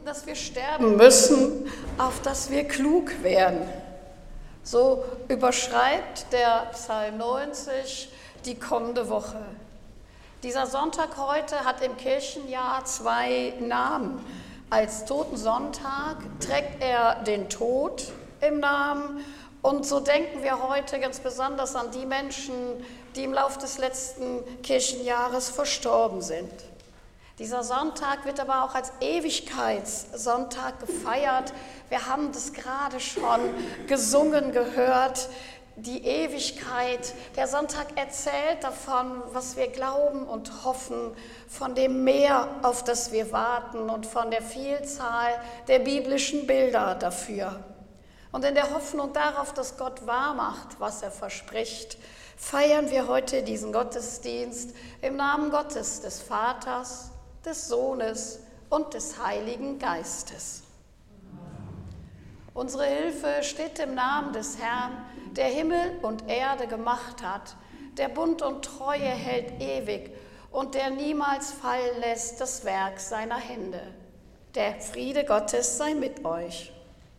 dass wir sterben müssen, auf dass wir klug werden. So überschreibt der Psalm 90 die kommende Woche. Dieser Sonntag heute hat im Kirchenjahr 2 Namen. Als Totensonntag trägt er den Tod im Namen und so denken wir heute ganz besonders an die Menschen, die im Lauf des letzten Kirchenjahres verstorben sind. Dieser Sonntag wird aber auch als Ewigkeitssonntag gefeiert. Wir haben das gerade schon gesungen gehört. Die Ewigkeit, der Sonntag erzählt davon, was wir glauben und hoffen, von dem Meer, auf das wir warten und von der Vielzahl der biblischen Bilder dafür. Und in der Hoffnung darauf, dass Gott wahrmacht, was er verspricht, feiern wir heute diesen Gottesdienst im Namen Gottes, des Vaters, des Sohnes und des Heiligen Geistes. Unsere Hilfe steht im Namen des Herrn, der Himmel und Erde gemacht hat, der Bund und Treue hält ewig und der niemals fallen lässt das Werk seiner Hände. Der Friede Gottes sei mit euch.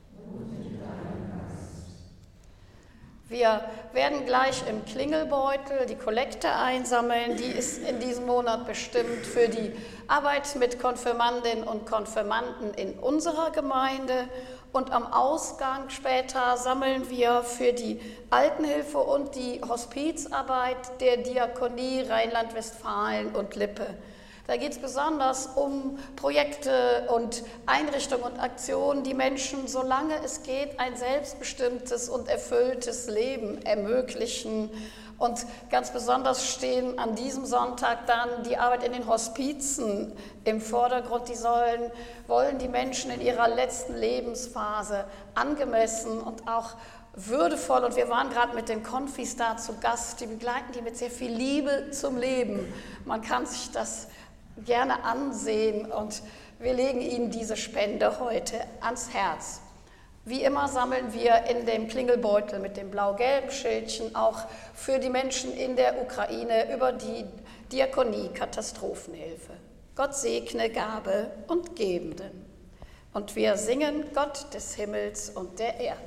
Wir werden gleich im Klingelbeutel die Kollekte einsammeln, die ist in diesem Monat bestimmt für die Arbeit mit Konfirmandinnen und Konfirmanden in unserer Gemeinde. Und am Ausgang später sammeln wir für die Altenhilfe und die Hospizarbeit der Diakonie Rheinland-Westfalen und Lippe. Da geht es besonders um Projekte und Einrichtungen und Aktionen, die Menschen, solange es geht, ein selbstbestimmtes und erfülltes Leben ermöglichen. Und ganz besonders stehen an diesem Sonntag dann die Arbeit in den Hospizen im Vordergrund. Die wollen die Menschen in ihrer letzten Lebensphase angemessen und auch würdevoll, und wir waren gerade mit den Konfis da zu Gast, die begleiten die mit sehr viel Liebe zum Leben. Man kann sich das gerne ansehen und wir legen Ihnen diese Spende heute ans Herz. Wie immer sammeln wir in dem Klingelbeutel mit dem blau-gelben Schildchen auch für die Menschen in der Ukraine über die Diakonie Katastrophenhilfe. Gott segne Gabe und Gebenden. Und wir singen Gott des Himmels und der Erde.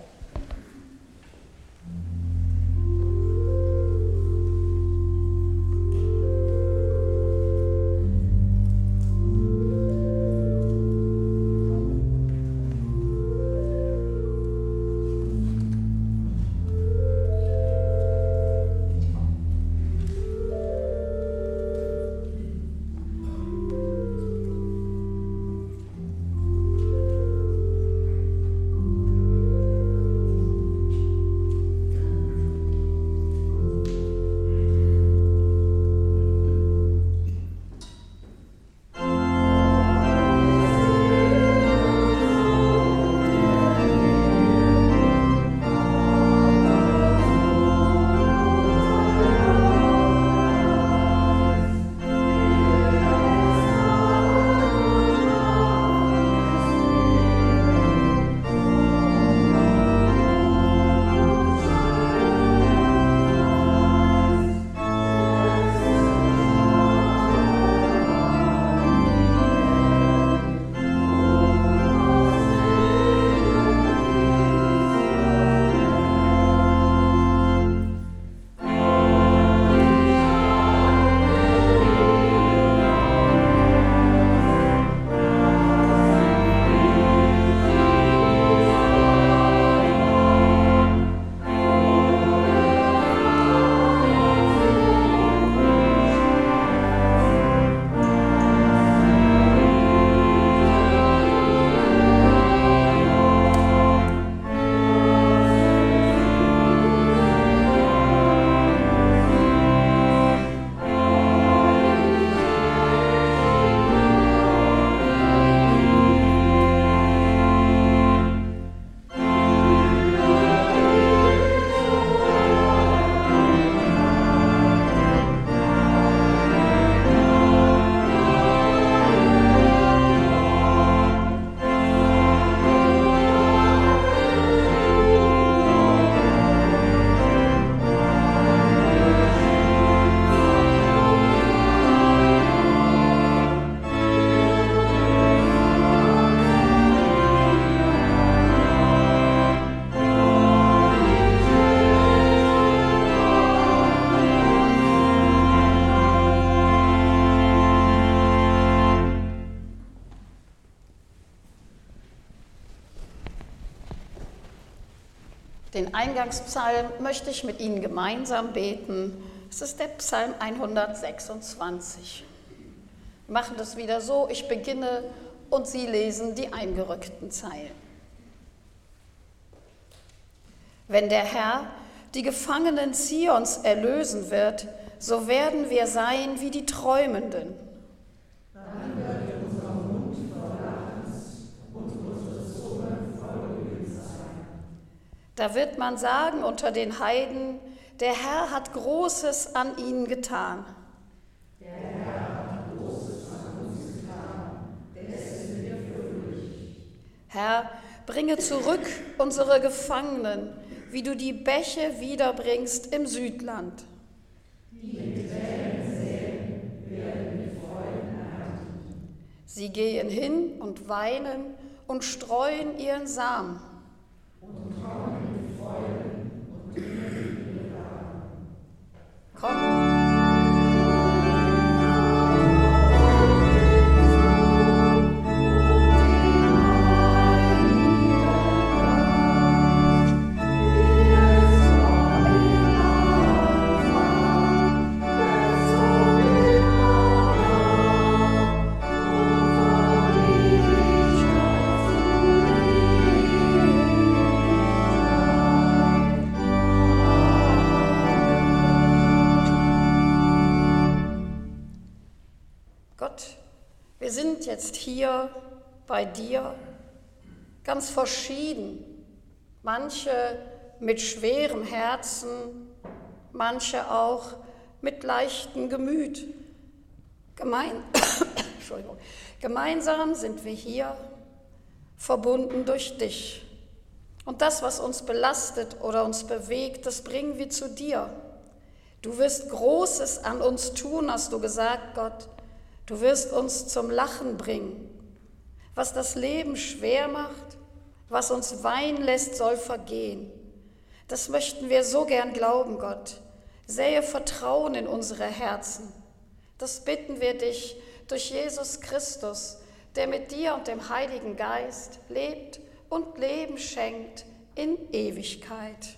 Den Eingangspsalm möchte ich mit Ihnen gemeinsam beten. Es ist der Psalm 126. Wir machen das wieder so, ich beginne und Sie lesen die eingerückten Zeilen. Wenn der Herr die Gefangenen Zions erlösen wird, so werden wir sein wie die Träumenden. Dann wird unser Mund voll Lachens und unsere Zunge voll Jubels sein. Da wird man sagen unter den Heiden, der Herr hat Großes an ihnen getan. Der Herr hat Großes an uns getan, dessen wir fröhlich. Herr, bringe zurück unsere Gefangenen, wie du die Bäche wiederbringst im Südland. Die mit Tränen säen, werden mit Freuden ernten. Sie gehen hin und weinen und streuen ihren Samen. Und kommen mit Freuden und bringen ihre Gaben. Komm. Wir sind jetzt hier bei dir, ganz verschieden, manche mit schwerem Herzen, manche auch mit leichtem Gemüt. Gemeinsam sind wir hier, verbunden durch dich. Und das, was uns belastet oder uns bewegt, das bringen wir zu dir. Du wirst Großes an uns tun, hast du gesagt, Gott. Du wirst uns zum Lachen bringen. Was das Leben schwer macht, was uns weinen lässt, soll vergehen. Das möchten wir so gern glauben, Gott. Sähe Vertrauen in unsere Herzen. Das bitten wir dich durch Jesus Christus, der mit dir und dem Heiligen Geist lebt und Leben schenkt in Ewigkeit.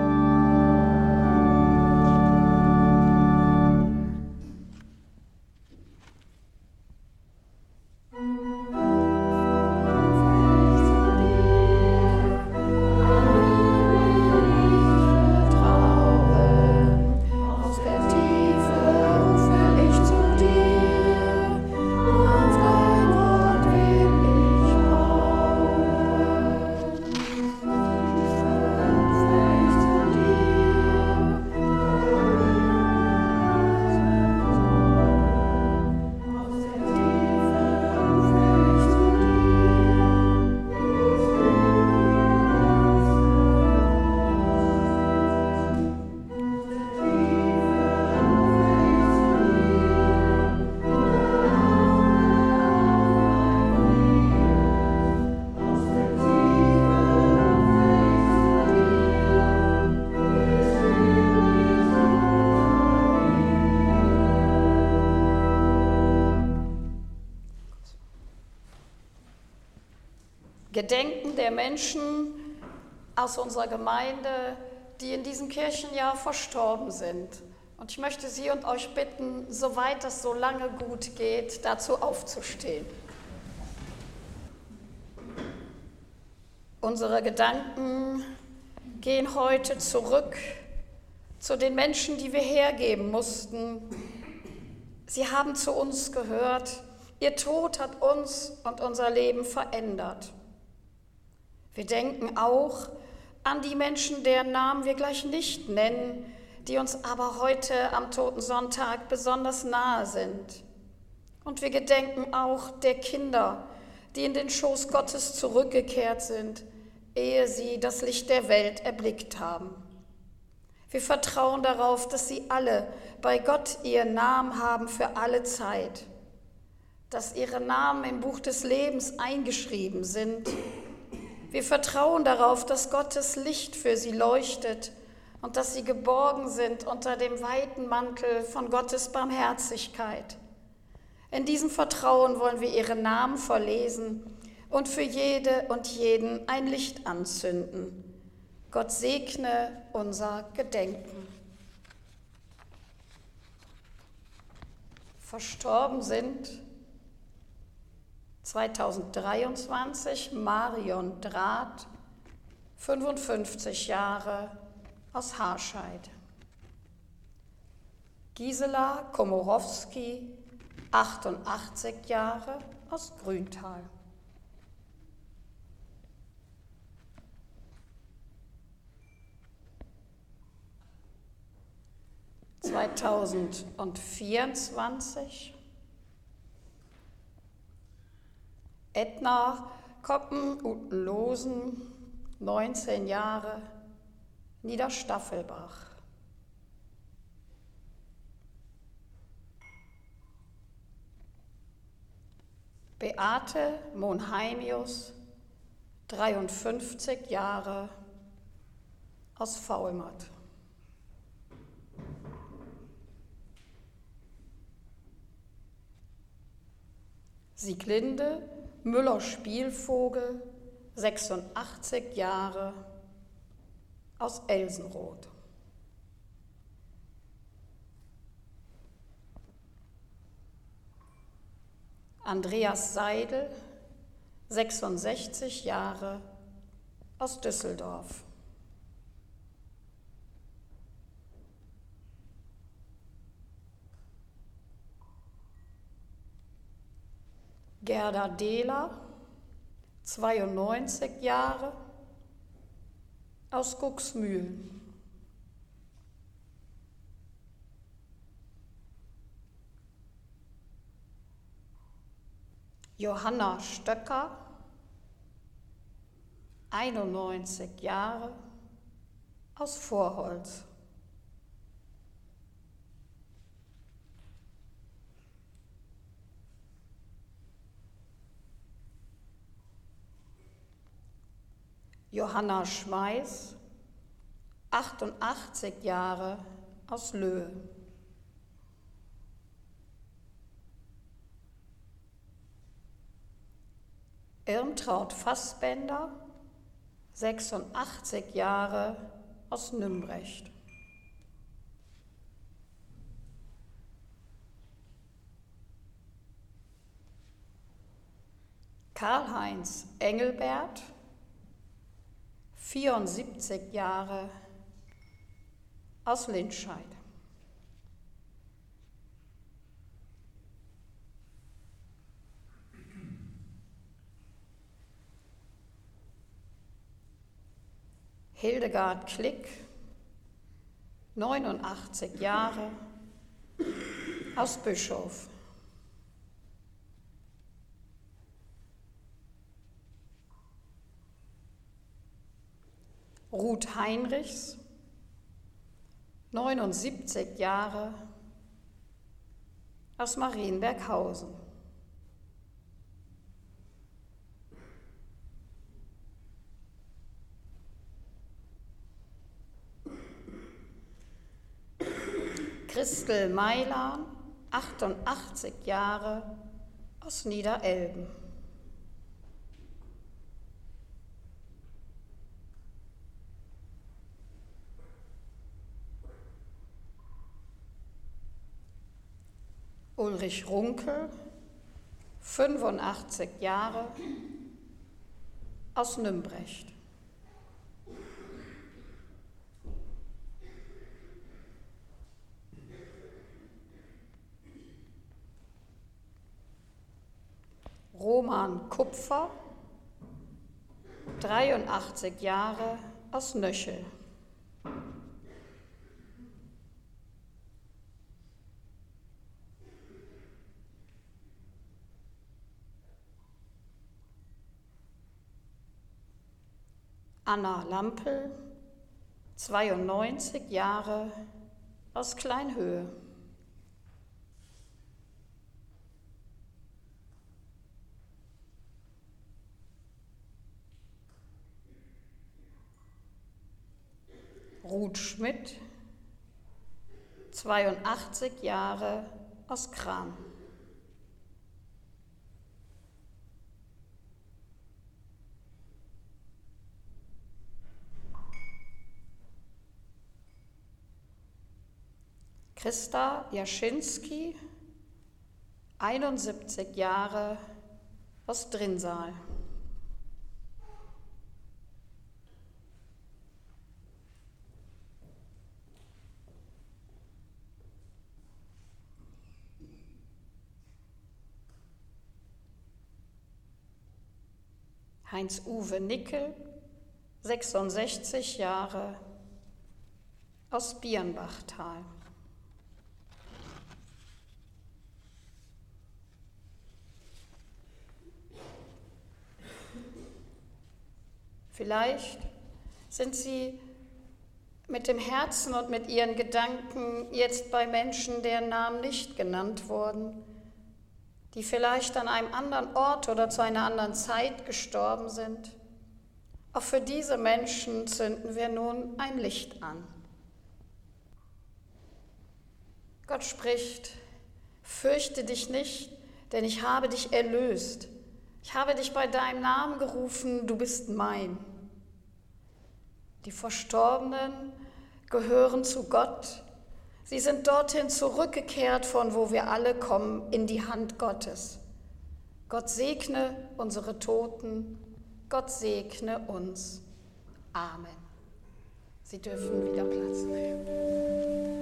Gedenken der Menschen aus unserer Gemeinde, die in diesem Kirchenjahr verstorben sind. Und ich möchte Sie und euch bitten, soweit es so lange gut geht, dazu aufzustehen. Unsere Gedanken gehen heute zurück zu den Menschen, die wir hergeben mussten. Sie haben zu uns gehört. Ihr Tod hat uns und unser Leben verändert. Wir denken auch an die Menschen, deren Namen wir gleich nicht nennen, die uns aber heute am Totensonntag besonders nahe sind. Und wir gedenken auch der Kinder, die in den Schoß Gottes zurückgekehrt sind, ehe sie das Licht der Welt erblickt haben. Wir vertrauen darauf, dass sie alle bei Gott ihren Namen haben für alle Zeit, dass ihre Namen im Buch des Lebens eingeschrieben sind. Wir vertrauen darauf, dass Gottes Licht für sie leuchtet und dass sie geborgen sind unter dem weiten Mantel von Gottes Barmherzigkeit. In diesem Vertrauen wollen wir ihre Namen verlesen und für jede und jeden ein Licht anzünden. Gott segne unser Gedenken. Verstorben sind 2023 Marion Drath, 55 Jahre, aus Harscheid. Gisela Komorowski, 88 Jahre, aus Grüntal. (2024) Edna Koppen-Utenlosen, 19 Jahre, Niederstaffelbach. Beate Monheimius, 53 Jahre, aus Faulmatt. Sieglinde Müller-Spielvogel, 86 Jahre, aus Elsenroth. Andreas Seidel, 66 Jahre, aus Düsseldorf. Gerda Dehler, 92 Jahre, aus Guxmühlen. Johanna Stöcker, 91 Jahre, aus Vorholz. Johanna Schmeiß, 88 Jahre, aus Löhe. Irmtraut Fassbender, 86 Jahre, aus Nümbrecht. Karl-Heinz Engelbert, 74 Jahre, aus Lindscheid. Hildegard Klick, 89 Jahre, aus Bischof. Ruth Heinrichs, 79 Jahre, aus Marienberghausen. Christel Meilan, 88 Jahre, aus Niederelben. Ulrich Runkel, 85 Jahre, aus Nümbrecht. Roman Kupfer, 83 Jahre, aus Nöchel. Anna Lampel, 92 Jahre, aus Kleinhöhe. Ruth Schmidt, 82 Jahre, aus Kram. Christa Jaschinski, 71 Jahre, aus Drinnsal. Heinz-Uwe Nickel, 66 Jahre, aus Birnbachtal. Vielleicht sind Sie mit dem Herzen und mit Ihren Gedanken jetzt bei Menschen, deren Namen nicht genannt wurden, die vielleicht an einem anderen Ort oder zu einer anderen Zeit gestorben sind. Auch für diese Menschen zünden wir nun ein Licht an. Gott spricht: Fürchte dich nicht, denn ich habe dich erlöst. Ich habe dich bei deinem Namen gerufen, du bist mein. Die Verstorbenen gehören zu Gott. Sie sind dorthin zurückgekehrt, von wo wir alle kommen, in die Hand Gottes. Gott segne unsere Toten. Gott segne uns. Amen. Sie dürfen wieder Platz nehmen.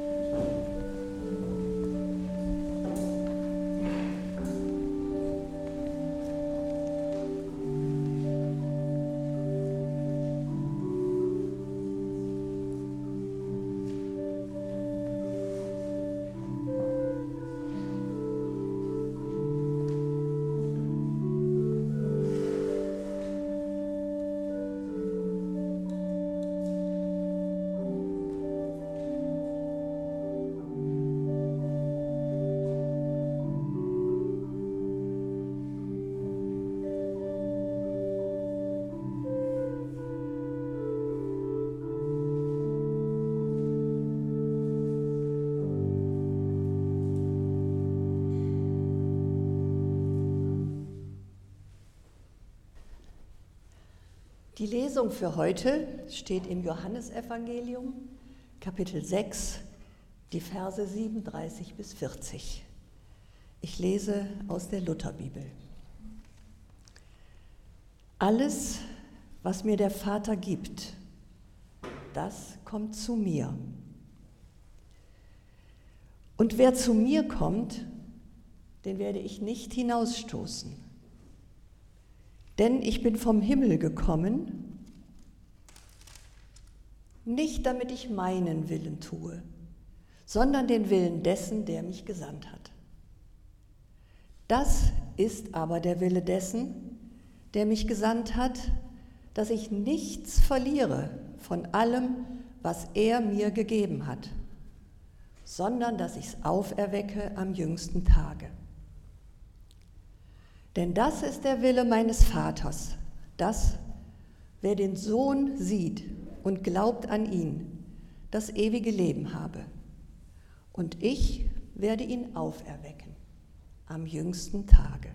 Die Lesung für heute steht im Johannesevangelium, Kapitel 6, die Verse 37 bis 40. Ich lese aus der Lutherbibel. Alles, was mir der Vater gibt, das kommt zu mir. Und wer zu mir kommt, den werde ich nicht hinausstoßen. Denn ich bin vom Himmel gekommen, nicht damit ich meinen Willen tue, sondern den Willen dessen, der mich gesandt hat. Das ist aber der Wille dessen, der mich gesandt hat, dass ich nichts verliere von allem, was er mir gegeben hat, sondern dass ich es auferwecke am jüngsten Tage. Denn das ist der Wille meines Vaters, dass, wer den Sohn sieht und glaubt an ihn, das ewige Leben habe. Und ich werde ihn auferwecken am jüngsten Tage.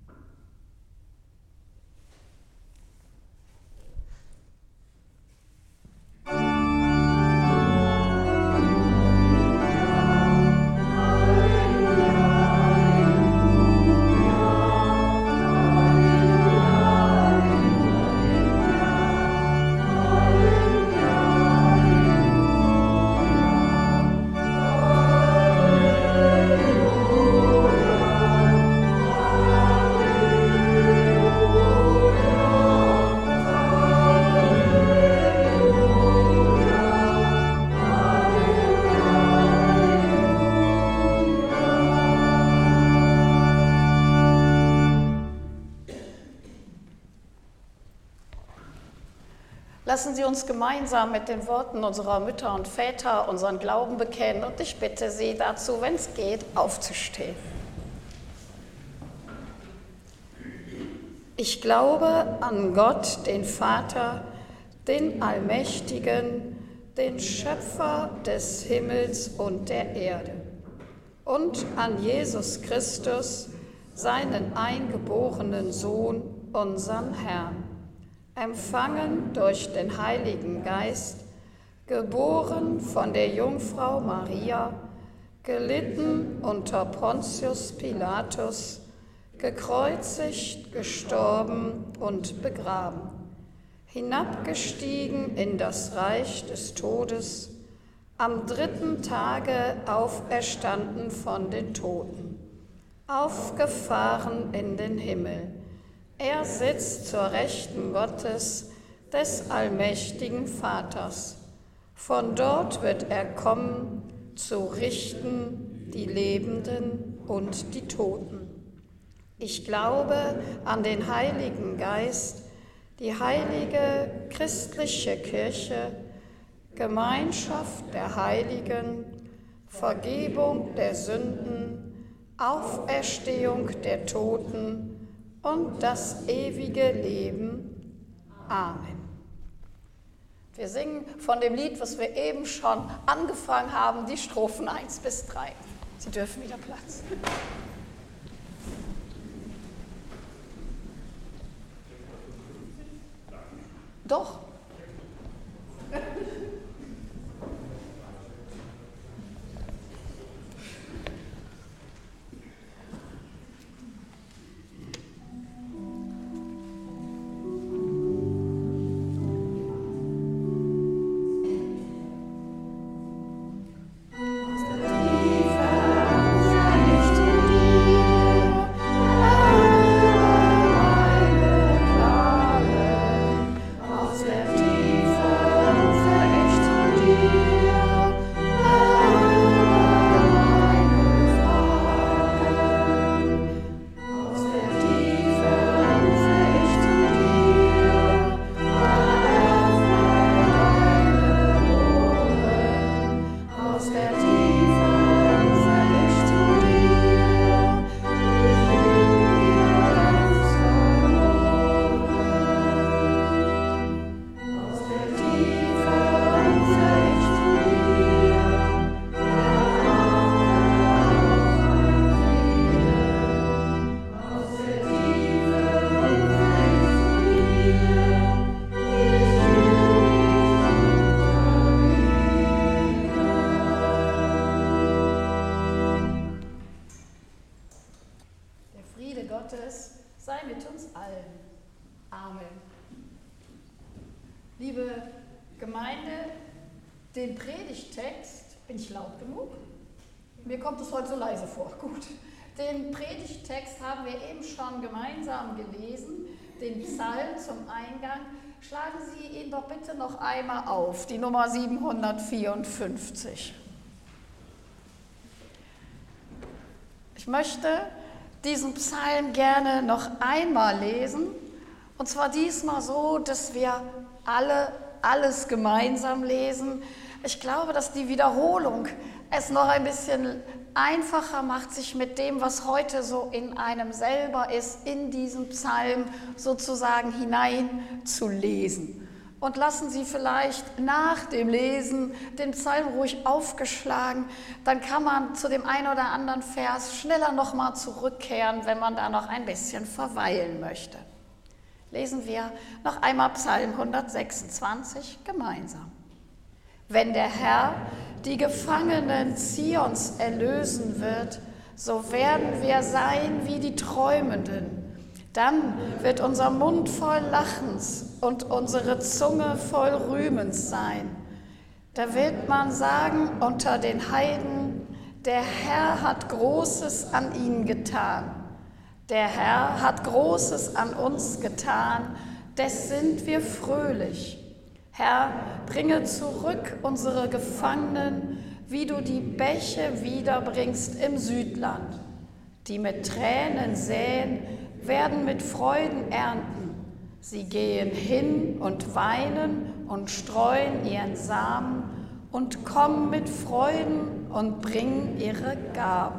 Lassen Sie uns gemeinsam mit den Worten unserer Mütter und Väter unseren Glauben bekennen und ich bitte Sie dazu, wenn es geht, aufzustehen. Ich glaube an Gott, den Vater, den Allmächtigen, den Schöpfer des Himmels und der Erde, und an Jesus Christus, seinen eingeborenen Sohn, unseren Herrn, empfangen durch den Heiligen Geist, geboren von der Jungfrau Maria, gelitten unter Pontius Pilatus, gekreuzigt, gestorben und begraben, hinabgestiegen in das Reich des Todes, am 3. Tage auferstanden von den Toten, aufgefahren in den Himmel. Er sitzt zur Rechten Gottes, des allmächtigen Vaters. Von dort wird er kommen, zu richten die Lebenden und die Toten. Ich glaube an den Heiligen Geist, die heilige christliche Kirche, Gemeinschaft der Heiligen, Vergebung der Sünden, Auferstehung der Toten und das ewige Leben. Amen. Wir singen von dem Lied, was wir eben schon angefangen haben, die Strophen 1 bis 3. Sie dürfen wieder Platz. Doch. Gottes sei mit uns allen. Amen. Liebe Gemeinde, den Predigttext, bin ich laut genug? Mir kommt es heute so leise vor, gut. Den Predigttext haben wir eben schon gemeinsam gelesen, den Psalm zum Eingang. Schlagen Sie ihn doch bitte noch einmal auf, die Nummer 754. Ich möchte diesen Psalm gerne noch einmal lesen, und zwar diesmal so, dass wir alles gemeinsam lesen. Ich glaube, dass die Wiederholung es noch ein bisschen einfacher macht, sich mit dem, was heute so in einem selber ist, in diesen Psalm sozusagen hineinzulesen. Und lassen Sie vielleicht nach dem Lesen den Psalm ruhig aufgeschlagen, dann kann man zu dem einen oder anderen Vers schneller nochmal zurückkehren, wenn man da noch ein bisschen verweilen möchte. Lesen wir noch einmal Psalm 126 gemeinsam. Wenn der Herr die Gefangenen Zions erlösen wird, so werden wir sein wie die Träumenden. Dann wird unser Mund voll Lachens und unsere Zunge voll Rühmens sein. Da wird man sagen unter den Heiden, der Herr hat Großes an ihnen getan. Der Herr hat Großes an uns getan, des sind wir fröhlich. Herr, bringe zurück unsere Gefangenen, wie du die Bäche wiederbringst im Südland. Die mit Tränen säen, werden mit Freuden ernten. Sie gehen hin und weinen und streuen ihren Samen und kommen mit Freuden und bringen ihre Gaben.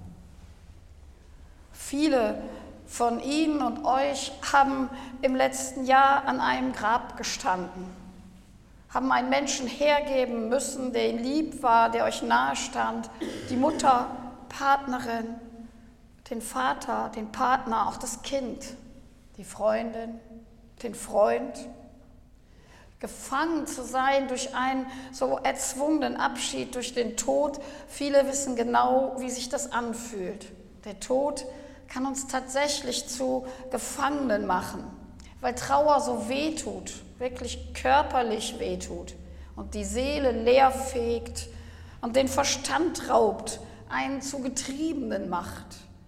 Viele von Ihnen und euch haben im letzten Jahr an einem Grab gestanden, haben einen Menschen hergeben müssen, der Ihnen lieb war, der euch nahe stand, die Mutter, Partnerin, den Vater, den Partner, auch das Kind, die Freundin, den Freund. gefangen zu sein durch einen so erzwungenen Abschied, durch den Tod. Viele wissen genau, wie sich das anfühlt. Der Tod kann uns tatsächlich zu Gefangenen machen, weil Trauer so wehtut, wirklich körperlich wehtut und die Seele leerfegt und den Verstand raubt, einen zu Getriebenen macht,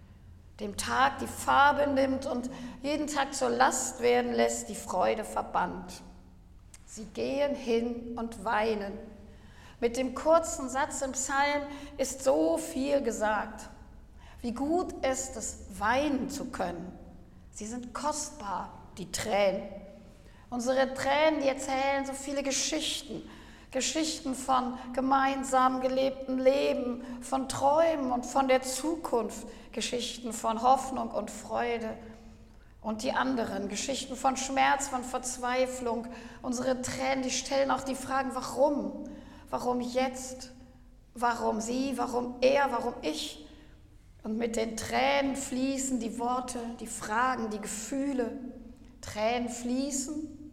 dem Tag die Farbe nimmt und jeden Tag zur Last werden lässt, die Freude verbannt. Sie gehen hin und weinen. Mit dem kurzen Satz im Psalm ist so viel gesagt. Wie gut ist es, weinen zu können. Sie sind kostbar, die Tränen. Unsere Tränen, die erzählen so viele Geschichten. Geschichten von gemeinsam gelebtem Leben, von Träumen und von der Zukunft. Geschichten von Hoffnung und Freude. Und die anderen, Geschichten von Schmerz, von Verzweiflung. Unsere Tränen, die stellen auch die Fragen, warum? Warum jetzt? Warum sie? Warum er? Warum ich? Und mit den Tränen fließen die Worte, die Fragen, die Gefühle. Tränen fließen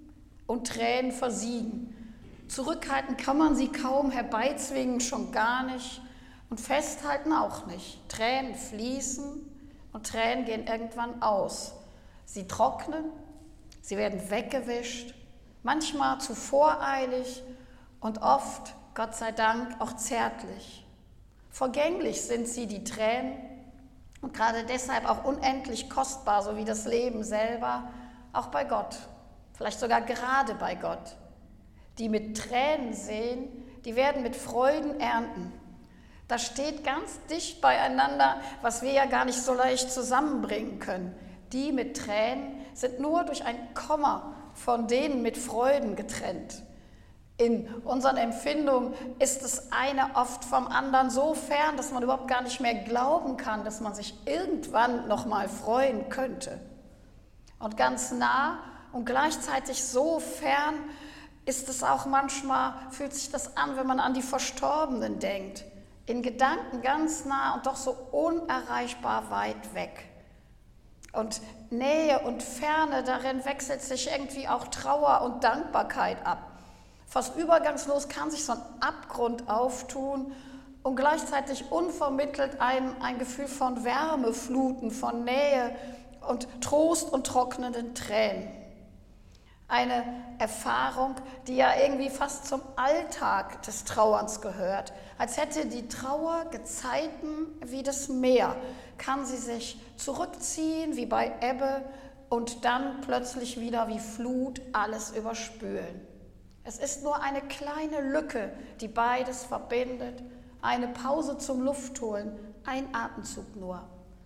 und Tränen versiegen. Zurückhalten kann man sie kaum, herbeizwingen schon gar nicht und festhalten auch nicht. Tränen fließen und Tränen gehen irgendwann aus. Sie trocknen, sie werden weggewischt, manchmal zu voreilig und oft, Gott sei Dank, auch zärtlich. Vergänglich sind sie, die Tränen, und gerade deshalb auch unendlich kostbar, so wie das Leben selber, auch bei Gott, vielleicht sogar gerade bei Gott. Die mit Tränen sehen, die werden mit Freuden ernten. Das steht ganz dicht beieinander, was wir ja gar nicht so leicht zusammenbringen können. Die mit Tränen sind nur durch ein Komma von denen mit Freuden getrennt. In unseren Empfindungen ist das eine oft vom anderen so fern, dass man überhaupt gar nicht mehr glauben kann, dass man sich irgendwann noch mal freuen könnte. Und ganz nah und gleichzeitig so fern ist es auch manchmal, fühlt sich das an, wenn man an die Verstorbenen denkt. In Gedanken ganz nah und doch so unerreichbar weit weg. Und Nähe und Ferne, darin wechselt sich irgendwie auch Trauer und Dankbarkeit ab. Fast übergangslos kann sich so ein Abgrund auftun und gleichzeitig unvermittelt ein Gefühl von Wärme fluten, von Nähe und Trost und trocknenden Tränen. Eine Erfahrung, die ja irgendwie fast zum Alltag des Trauerns gehört. Als hätte die Trauer Gezeiten wie das Meer, kann sie sich zurückziehen wie bei Ebbe und dann plötzlich wieder wie Flut alles überspülen. Es ist nur eine kleine Lücke, die beides verbindet, eine Pause zum Luftholen, ein Atemzug nur.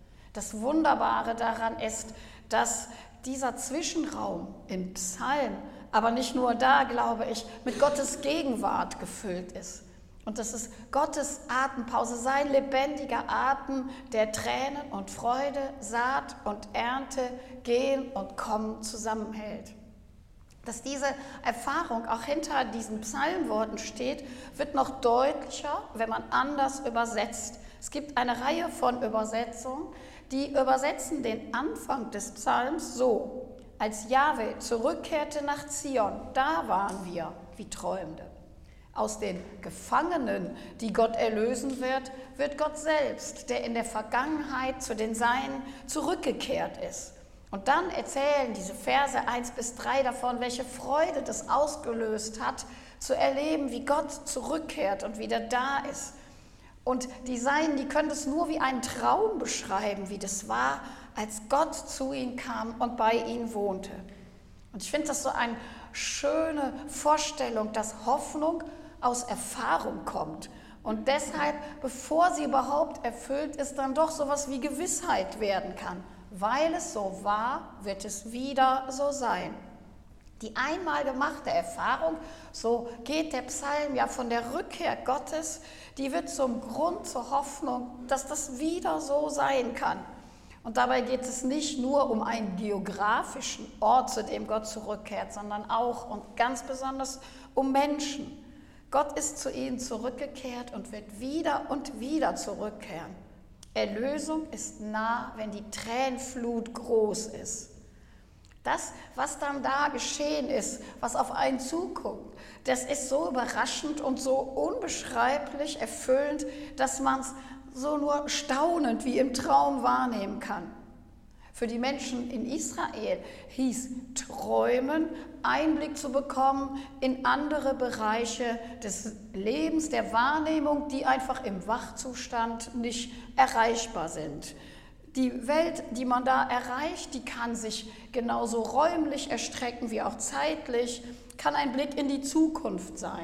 Das Wunderbare daran ist, dass dieser Zwischenraum im Psalm, aber nicht nur da, glaube ich, mit Gottes Gegenwart gefüllt ist. Und das ist Gottes Atempause, sein lebendiger Atem, der Tränen und Freude, Saat und Ernte, Gehen und Kommen zusammenhält. Dass diese Erfahrung auch hinter diesen Psalmworten steht, wird noch deutlicher, wenn man anders übersetzt. Es gibt eine Reihe von Übersetzungen, die übersetzen den Anfang des Psalms so: Als Jahwe zurückkehrte nach Zion, da waren wir wie Träumende. Aus den Gefangenen, die Gott erlösen wird, wird Gott selbst, der in der Vergangenheit zu den Seinen zurückgekehrt ist. Und dann erzählen diese Verse 1-3 davon, welche Freude das ausgelöst hat, zu erleben, wie Gott zurückkehrt und wieder da ist. Und die Seinen, die können das nur wie einen Traum beschreiben, wie das war, als Gott zu ihnen kam und bei ihnen wohnte. Und ich finde das so eine schöne Vorstellung, dass Hoffnung aus Erfahrung kommt. Und deshalb, bevor sie überhaupt erfüllt ist, dann doch sowas wie Gewissheit werden kann. Weil es so war, wird es wieder so sein. Die einmal gemachte Erfahrung, so geht der Psalm ja von der Rückkehr Gottes, die wird zum Grund zur Hoffnung, dass das wieder so sein kann. Und dabei geht es nicht nur um einen geografischen Ort, zu dem Gott zurückkehrt, sondern auch und ganz besonders um Menschen. Gott ist zu ihnen zurückgekehrt und wird wieder und wieder zurückkehren. Erlösung ist nah, wenn die Tränenflut groß ist. Das, was dann da geschehen ist, was auf einen zukommt, das ist so überraschend und so unbeschreiblich erfüllend, dass man es so nur staunend wie im Traum wahrnehmen kann. Für die Menschen in Israel hieß Träumen, Einblick zu bekommen in andere Bereiche des Lebens, der Wahrnehmung, die einfach im Wachzustand nicht erreichbar sind. Die Welt, die man da erreicht, die kann sich genauso räumlich erstrecken wie auch zeitlich, kann ein Blick in die Zukunft sein.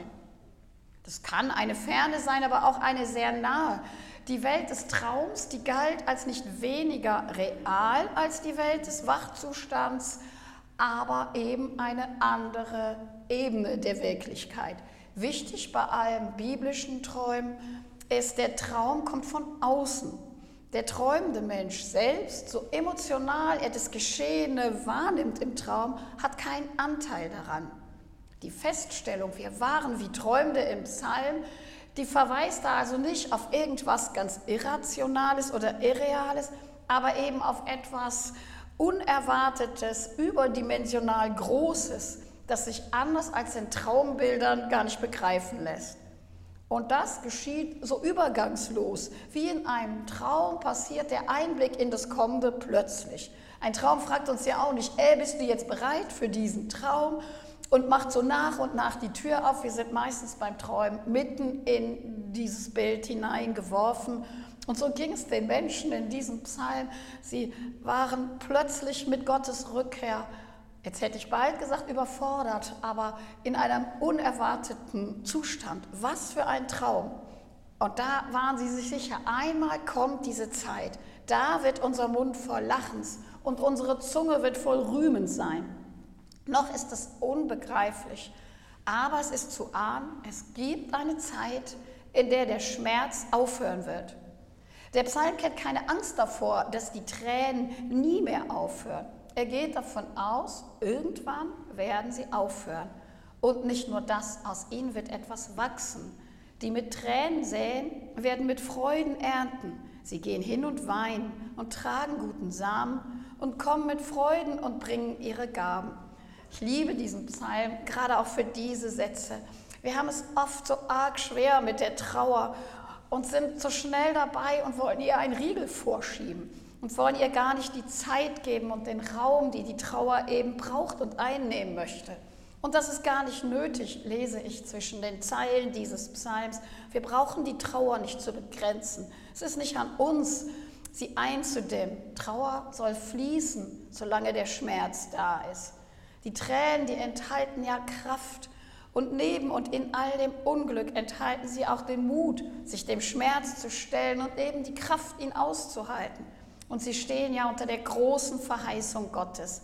Das kann eine Ferne sein, aber auch eine sehr nahe. Die Welt des Traums, die galt als nicht weniger real als die Welt des Wachzustands, aber eben eine andere Ebene der Wirklichkeit. Wichtig bei allen biblischen Träumen ist, der Traum kommt von außen. Der träumende Mensch selbst, so emotional er das Geschehene wahrnimmt im Traum, hat keinen Anteil daran. Die Feststellung, wir waren wie Träumende im Psalm, die verweist da also nicht auf irgendwas ganz Irrationales oder Irreales, aber eben auf etwas Unerwartetes, überdimensional Großes, das sich anders als in Traumbildern gar nicht begreifen lässt. Und das geschieht so übergangslos, wie in einem Traum passiert der Einblick in das Kommende plötzlich. Ein Traum fragt uns ja auch nicht, bist du jetzt bereit für diesen Traum? Und macht so nach und nach die Tür auf. Wir sind meistens beim Träumen mitten in dieses Bild hineingeworfen. Und so ging es den Menschen in diesem Psalm. Sie waren plötzlich mit Gottes Rückkehr, jetzt hätte ich bald gesagt, überfordert, aber in einem unerwarteten Zustand. Was für ein Traum. Und da waren sie sich sicher, einmal kommt diese Zeit. Da wird unser Mund voll Lachens und unsere Zunge wird voll Rühmens sein. Noch ist es unbegreiflich, aber es ist zu ahnen, es gibt eine Zeit, in der der Schmerz aufhören wird. Der Psalm kennt keine Angst davor, dass die Tränen nie mehr aufhören. Er geht davon aus, irgendwann werden sie aufhören. Und nicht nur das, aus ihnen wird etwas wachsen. Die mit Tränen säen, werden mit Freuden ernten. Sie gehen hin und weinen und tragen guten Samen und kommen mit Freuden und bringen ihre Gaben. Ich liebe diesen Psalm, gerade auch für diese Sätze. Wir haben es oft so arg schwer mit der Trauer und sind so schnell dabei und wollen ihr einen Riegel vorschieben und wollen ihr gar nicht die Zeit geben und den Raum, die die Trauer eben braucht und einnehmen möchte. Und das ist gar nicht nötig, lese ich zwischen den Zeilen dieses Psalms. Wir brauchen die Trauer nicht zu begrenzen. Es ist nicht an uns, sie einzudämmen. Trauer soll fließen, solange der Schmerz da ist. Die Tränen, die enthalten ja Kraft und neben und in all dem Unglück enthalten sie auch den Mut, sich dem Schmerz zu stellen und eben die Kraft, ihn auszuhalten. Und sie stehen ja unter der großen Verheißung Gottes.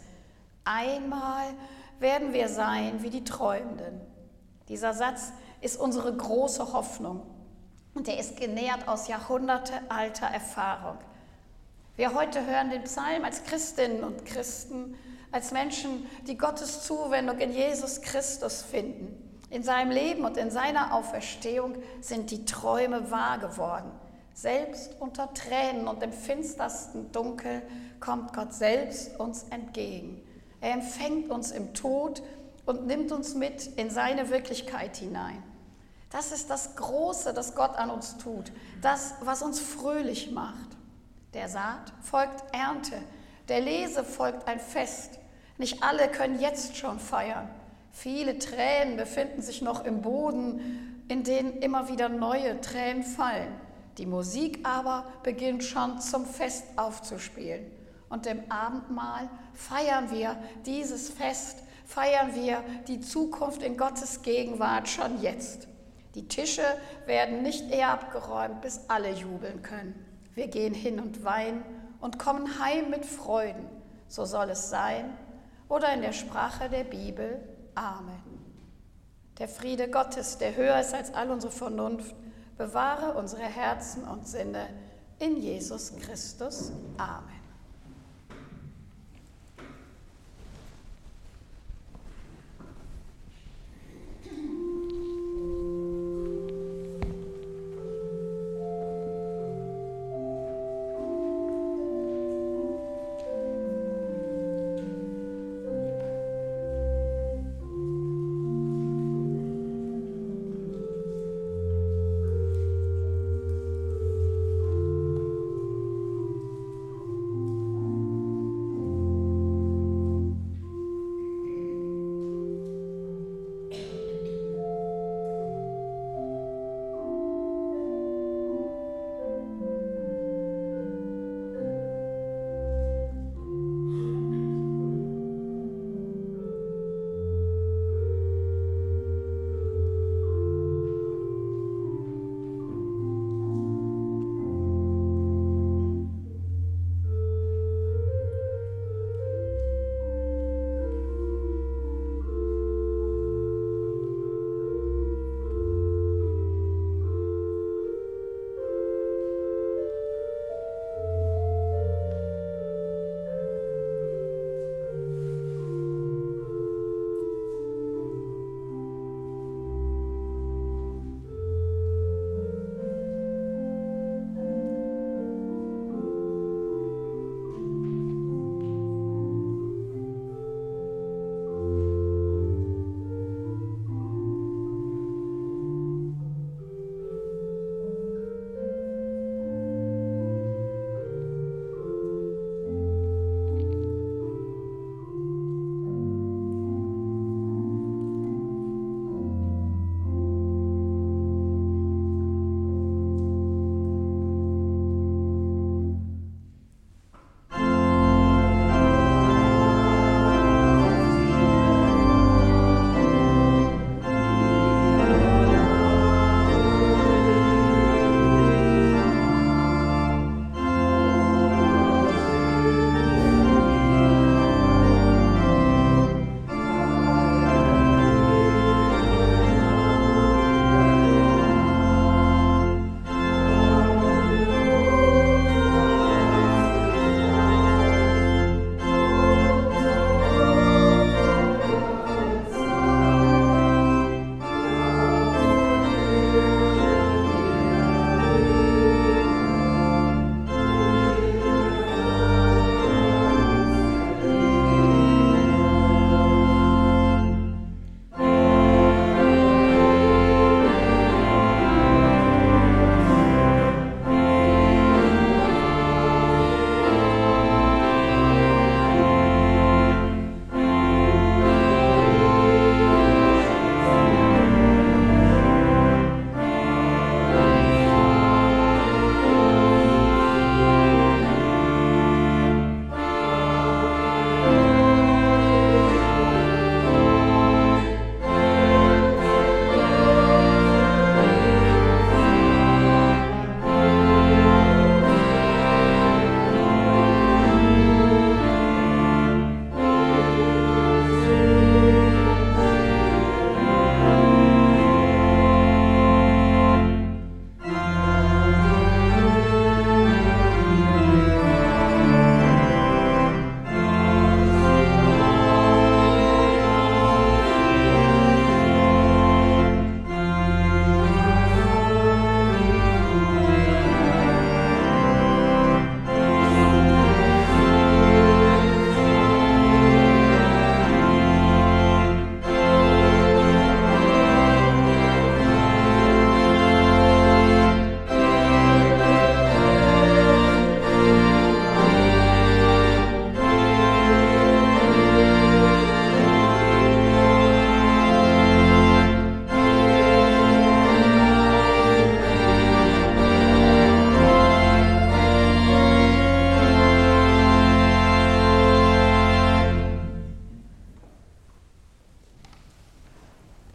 Einmal werden wir sein wie die Träumenden. Dieser Satz ist unsere große Hoffnung und er ist genährt aus jahrhundertealter Erfahrung. Wir heute hören den Psalm als Christinnen und Christen, als Menschen, die Gottes Zuwendung in Jesus Christus finden. In seinem Leben und in seiner Auferstehung sind die Träume wahr geworden. Selbst unter Tränen und im finstersten Dunkel kommt Gott selbst uns entgegen. Er empfängt uns im Tod und nimmt uns mit in seine Wirklichkeit hinein. Das ist das Große, das Gott an uns tut, das, was uns fröhlich macht. Der Saat folgt Ernte, der Lese folgt ein Fest. Nicht alle können jetzt schon feiern. Viele Tränen befinden sich noch im Boden, in denen immer wieder neue Tränen fallen. Die Musik aber beginnt schon zum Fest aufzuspielen. Und im Abendmahl feiern wir dieses Fest, feiern wir die Zukunft in Gottes Gegenwart schon jetzt. Die Tische werden nicht eher abgeräumt, bis alle jubeln können. Wir gehen hin und weinen und kommen heim mit Freuden. So soll es sein. Oder in der Sprache der Bibel, Amen. Der Friede Gottes, der höher ist als all unsere Vernunft, bewahre unsere Herzen und Sinne in Jesus Christus. Amen.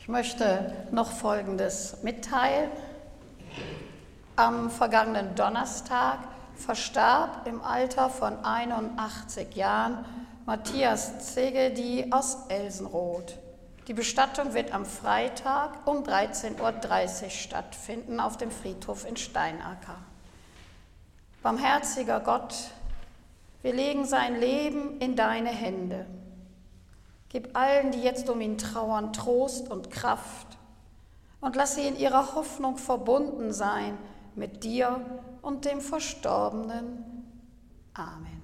Ich möchte noch Folgendes mitteilen. Am vergangenen Donnerstag verstarb im Alter von 81 Jahren Matthias Zegedi aus Elsenroth. Die Bestattung wird am Freitag um 13:30 Uhr stattfinden auf dem Friedhof in Steinacker. Barmherziger Gott, wir legen sein Leben in deine Hände. Gib allen, die jetzt um ihn trauern, Trost und Kraft und lass sie in ihrer Hoffnung verbunden sein mit dir und dem Verstorbenen. Amen.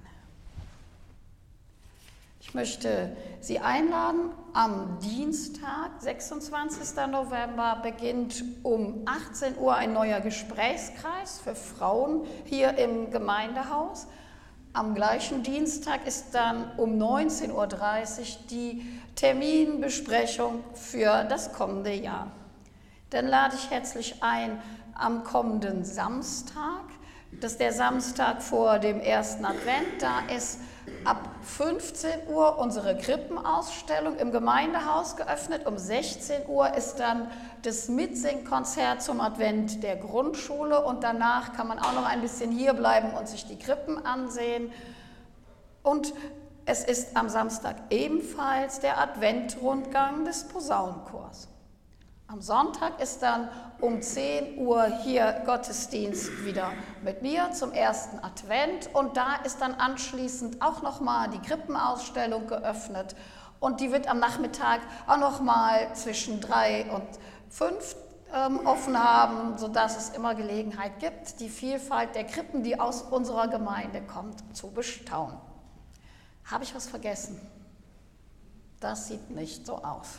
Ich möchte Sie einladen, am Dienstag, 26. November, beginnt um 18 Uhr ein neuer Gesprächskreis für Frauen hier im Gemeindehaus. Am gleichen Dienstag ist dann um 19:30 Uhr die Terminbesprechung für das kommende Jahr. Dann lade ich herzlich ein am kommenden Samstag. Das ist der Samstag vor dem ersten Advent. Da ist ab 15 Uhr unsere Krippenausstellung im Gemeindehaus geöffnet. Um 16 Uhr ist dann das Mitsingkonzert zum Advent der Grundschule und danach kann man auch noch ein bisschen hier bleiben und sich die Krippen ansehen. Und es ist am Samstag ebenfalls der Adventrundgang des Posaunenchors. Am Sonntag ist dann um 10 Uhr hier Gottesdienst wieder mit mir zum ersten Advent und da ist dann anschließend auch nochmal die Krippenausstellung geöffnet und die wird am Nachmittag auch nochmal zwischen 3 und 5 offen haben, sodass es immer Gelegenheit gibt, die Vielfalt der Krippen, die aus unserer Gemeinde kommt, zu bestaunen. Habe ich was vergessen? Das sieht nicht so aus.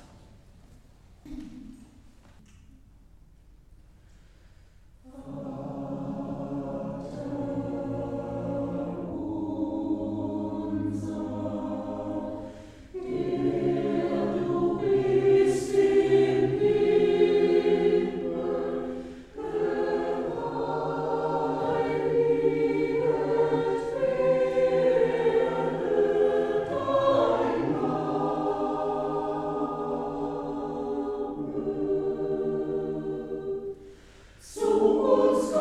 Zu uns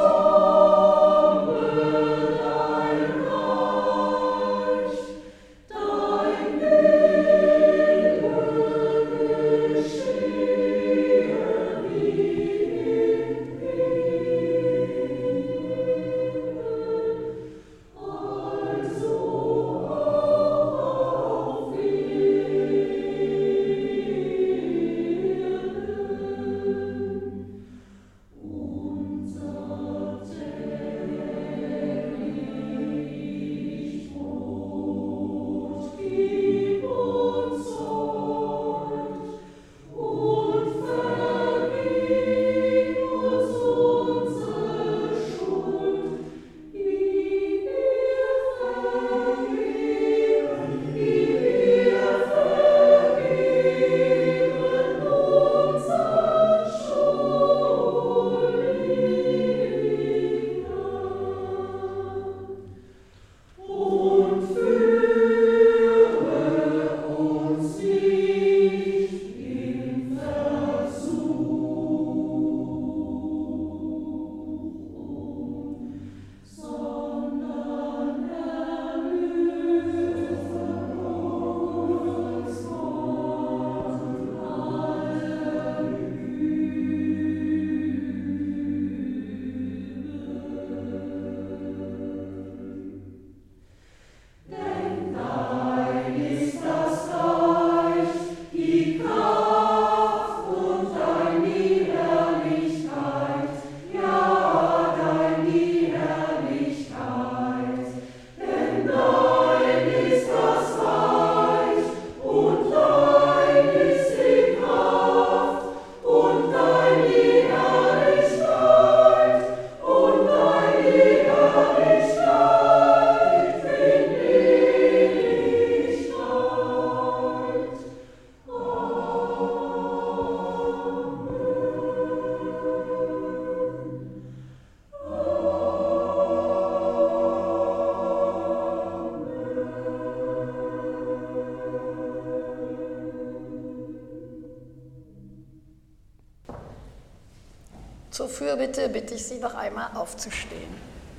Zur Fürbitte bitte ich Sie noch einmal aufzustehen.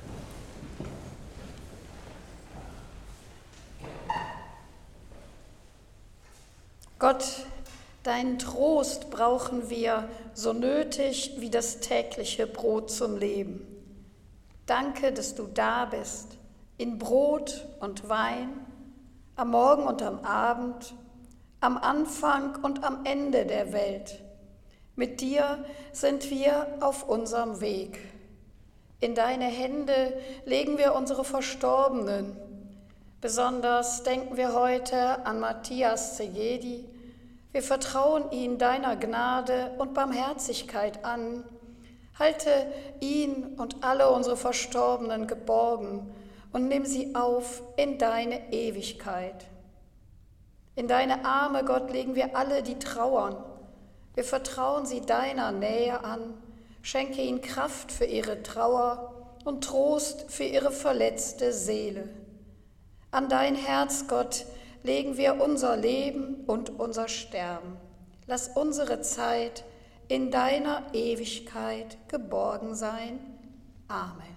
Gott, deinen Trost brauchen wir so nötig wie das tägliche Brot zum Leben. Danke, dass du da bist, in Brot und Wein, am Morgen und am Abend, am Anfang und am Ende der Welt. Mit dir sind wir auf unserem Weg. In deine Hände legen wir unsere Verstorbenen. Besonders denken wir heute an Matthias Szegedi. Wir vertrauen ihn deiner Gnade und Barmherzigkeit an. Halte ihn und alle unsere Verstorbenen geborgen und nimm sie auf in deine Ewigkeit. In deine Arme, Gott, legen wir alle, die trauern. Wir vertrauen sie deiner Nähe an. Schenke ihnen Kraft für ihre Trauer und Trost für ihre verletzte Seele. An dein Herz, Gott, legen wir unser Leben und unser Sterben. Lass unsere Zeit in deiner Ewigkeit geborgen sein. Amen.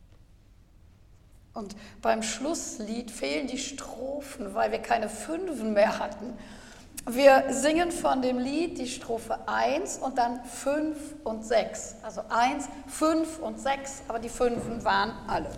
Und beim Schlusslied fehlen die Strophen, weil wir keine Fünfen mehr hatten. Wir singen von dem Lied die Strophe 1 und dann 5 und 6. Also 1, 5 und 6, aber die Fünfen waren alle.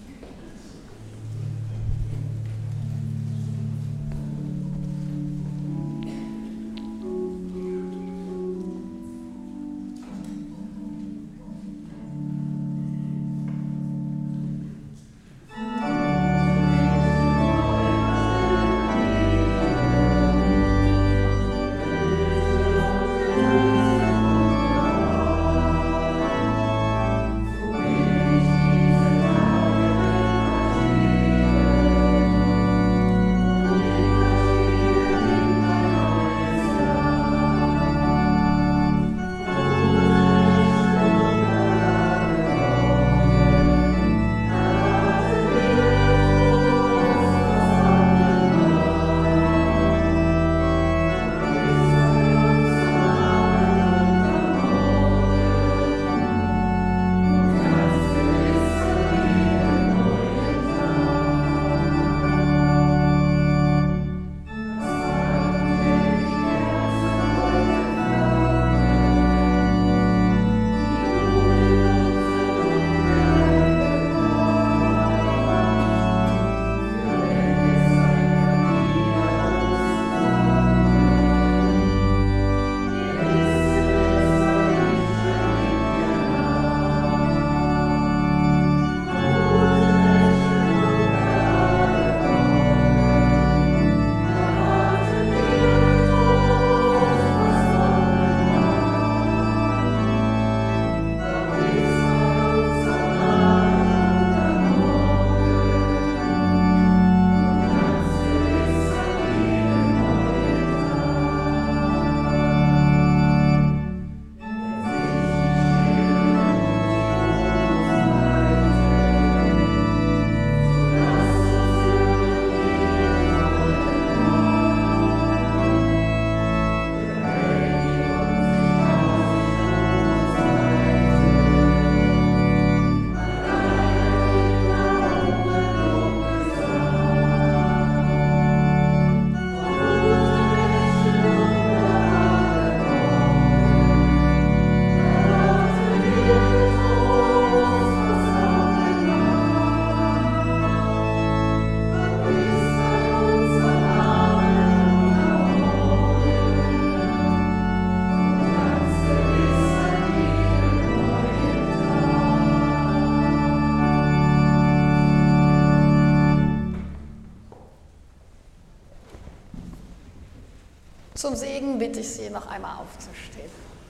Zum Segen bitte ich Sie, noch einmal aufzustehen.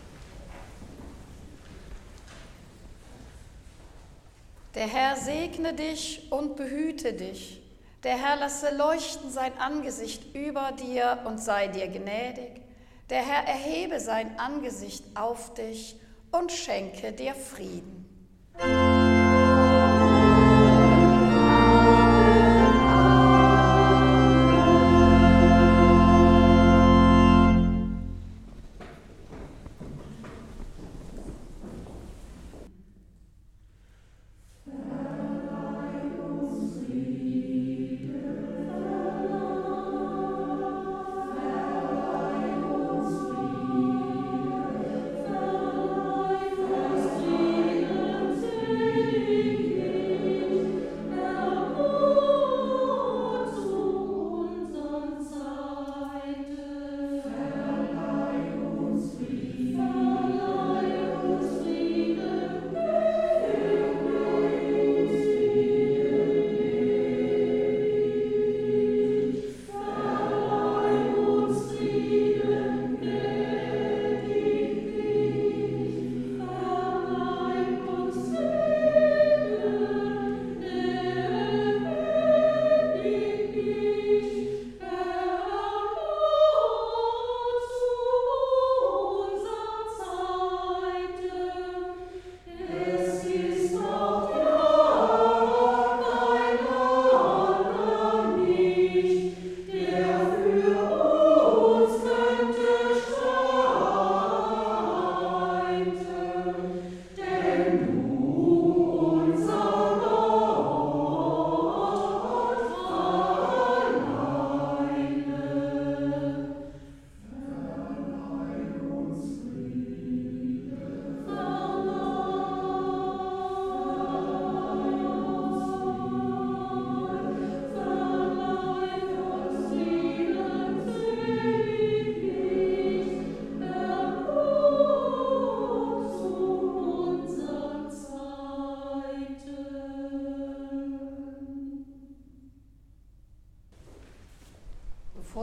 Der Herr segne dich und behüte dich. Der Herr lasse leuchten sein Angesicht über dir und sei dir gnädig. Der Herr erhebe sein Angesicht auf dich und schenke dir Frieden.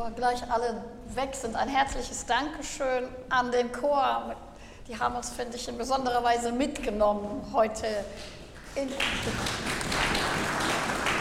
Bevor gleich alle weg sind, ein herzliches Dankeschön an den Chor. Die haben uns, finde ich, in besonderer Weise mitgenommen heute.